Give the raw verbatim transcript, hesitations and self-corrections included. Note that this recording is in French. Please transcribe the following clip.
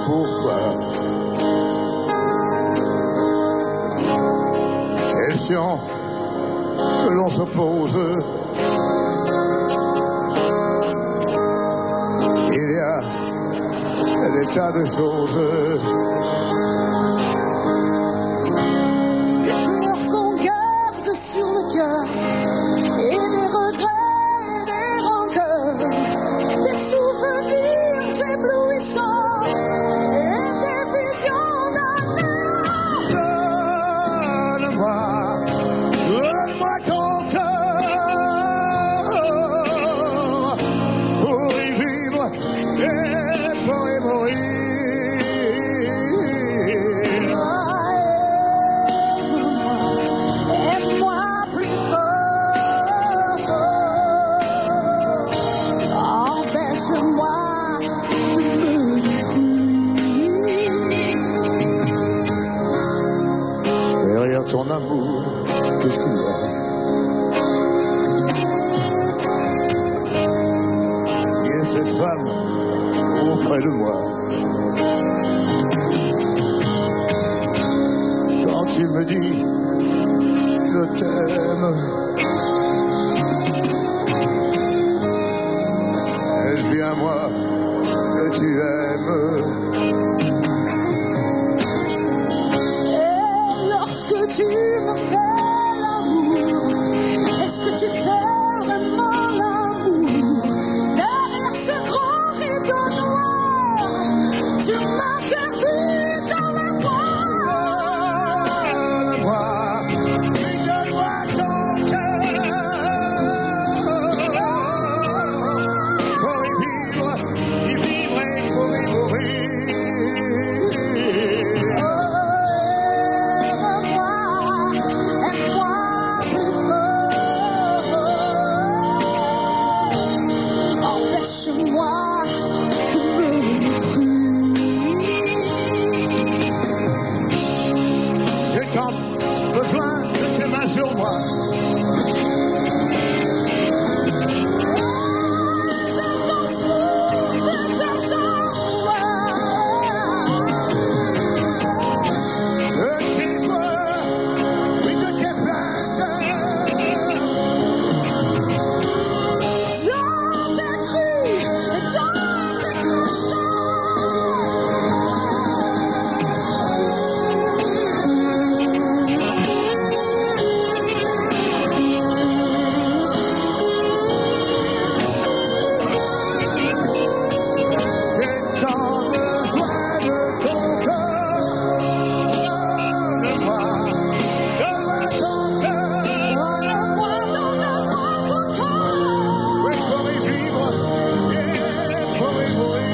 pourquoi. Question que l'on se pose. Il y a des tas de choses. Des peurs qu'on garde sur le cœur, et des regrets, et des rancœurs, des souvenirs éblouissants, et des visions d'amour. Donne-moi, donne-moi ton cœur pour y vivre et pour y mourir. Aime-moi plus fort, empêche-moi de me détruire. Derrière ton amour, qu'est-ce qu'il y a? Qui est cette femme auprès de moi? Quand tu me dis je t'aime, est-ce bien moi que tu aimes? Et lorsque tu me fais l'amour, est-ce que tu fais vraiment l'amour? Derrière ce grand rideau noir, tu m'interdis d'aller voir. Donne-moi, oui, donne-moi ton cœur pour y vivre, y vivre et pour y mourir. Aime-moi, aime-moi plus fort, empêche-moi de me détruire. J'ai tant besoin de tes mains sur moi. De tes joies, oui, de tes plaintes. Dans tes cris, dans tes J'ai tant besoin de ton cœur. Donne-moi, donne-moi ton cœur. Donne-moi, donne-moi ton cœur. Oui, pour y vivre et pour y mourir.